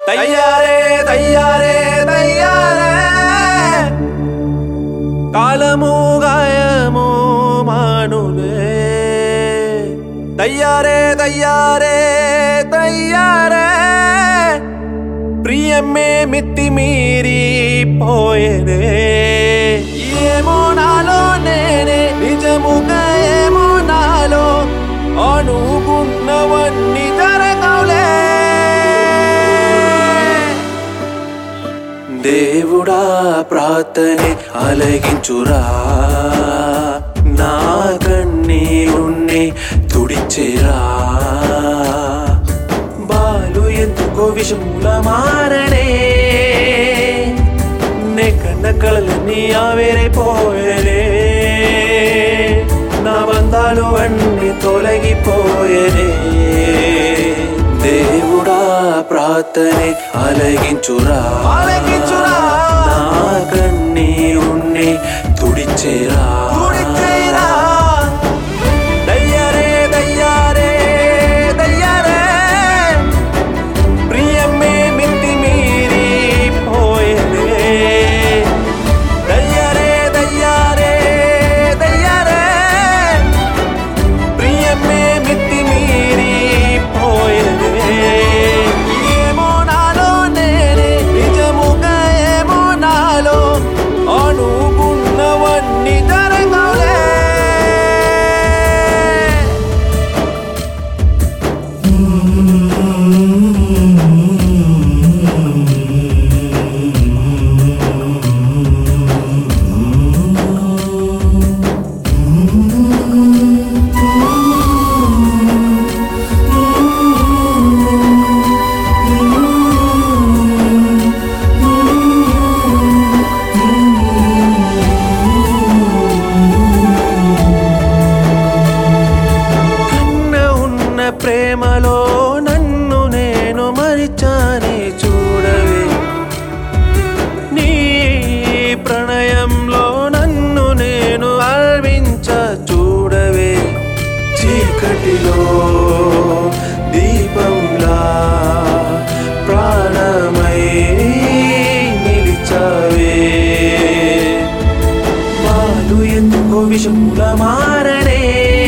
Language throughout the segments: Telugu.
తయ్యారే తయ్యారే తయ్యారే కాలము గాయము మానులే తయ్యారే తయ్యారే తయ్యారే ప్రియమే మిత్తి మీరి పోయేనే ఏమో నాలో నేనే నిజముగా ఏమో నాలో అనుకున్నవన్నీ జరగవులే దేవుడా ప్రార్థనే ఆలకించురా నా కన్నీరుణ్ణి తుడిచేరా బాలు ఎందుకో విషముల మారనే నే కన్న కళలన్నీ ఆవేరైపోయేనే నా బంధాలు అన్నీ తొలగిపోయేనే దేవుడా ప్రార్థనే ఆలకించురా నా కన్నీరుణ్ణి తుడిచేరా దయ్యారే దయ్యారే దయ్యారే ప్రియమే మిత్తి మీరి పోయేనే దయ్యారే దయ్యారే దయ్యారే ప్రియమే మిత్తి మీరి పోయేనే ఏమో నాలో నేనే నిజముగా ఏమో నాలో అనుకున్నవన్నీ జరగవులే ప్రేమలో నన్ను నేను మరిచాని చూడవే నీ ప్రణయంలో నన్ను నేను అర్వించ చూడవే చీకటిలో దీపంలా ప్రాణమై నిలిచావే బాలు ఎందుకో విషముల మారనే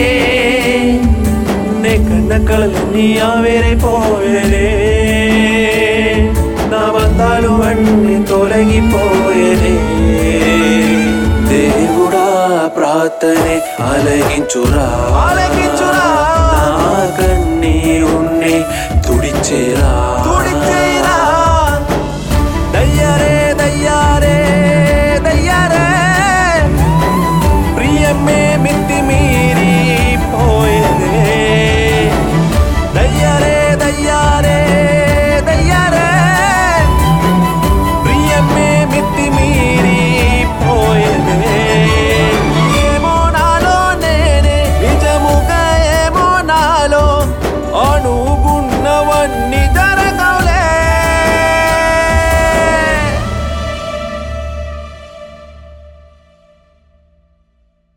కన్న కళలన్నీ ఆవేరైపోయేనే నా బంధాలు అన్నీ తొలగిపోయేనే దేవుడా ప్రార్థనే ఆలకించురా నా కన్నీరుణ్ణి తుడిచేరా దయ్యారే దయ్యారే దయ్యారే ప్రియమే మిత్తి మీరి పోయేనే దయ్యారే దయ్యారే దయ్యారే ప్రియమే మిత్తి మీరి పోయేనే ఏమో నాలో నేనే నిజముగా ఏమో నాలో అనుకున్నవన్నీ